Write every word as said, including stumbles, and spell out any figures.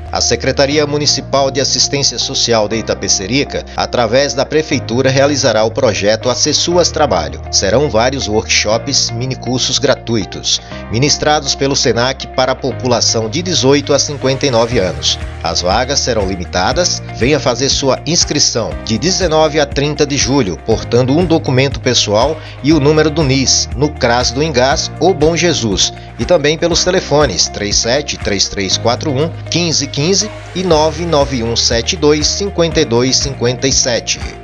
A Secretaria Municipal de Assistência Social de Itapecerica, através da Prefeitura, realizará o projeto Acessuas Trabalho. Serão vários workshops, minicursos gratuitos, ministrados pelo SENAC para a população de dezoito a cinquenta e nove anos. As vagas serão limitadas. Venha fazer sua inscrição de dezenove a trinta de julho, portando um documento pessoal e o número do N I S, no CRAS do Engás ou Bom Jesus, e também pelos telefones três sete três três quatro um, um cinco um cinco e nove nove um sete dois, cinco dois cinco sete.